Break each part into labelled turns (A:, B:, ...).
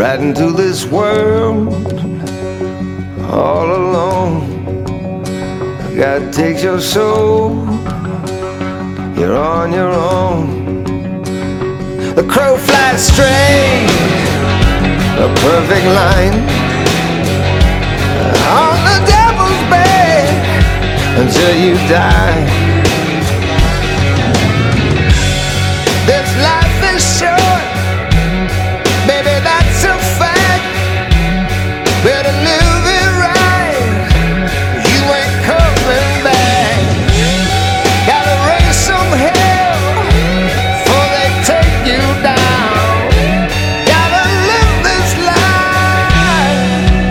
A: riding through this world all alone. God takes your soul, you're on your own. The crow flies straight, a perfect line, on the devil's bed until you die. This life is short, baby, that's a fact. Better live it right, you ain't coming back. Gotta raise some hell before they take you down. Gotta live this life.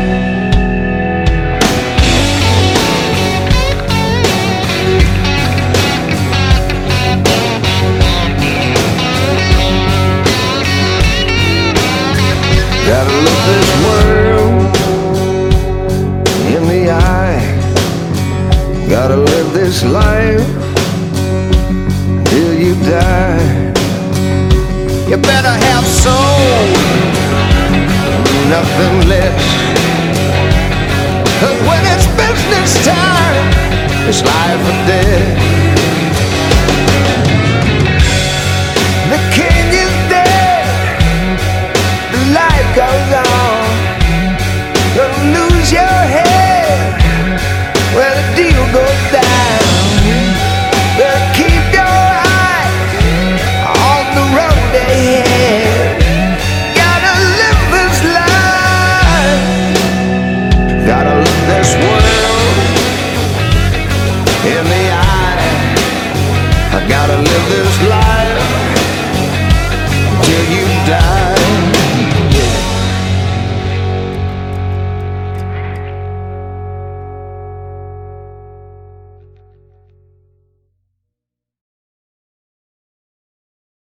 A: Gotta look this world in the eye. Gotta live this life till you die. You better have soul, nothing less. 'Cause when it's business time, it's life or death. The king is dead, the life goes on. Don't lose your head when the deal goes down. But keep your eyes on the road ahead. Gotta live this life. Gotta look this world in the eye. I gotta live this life till you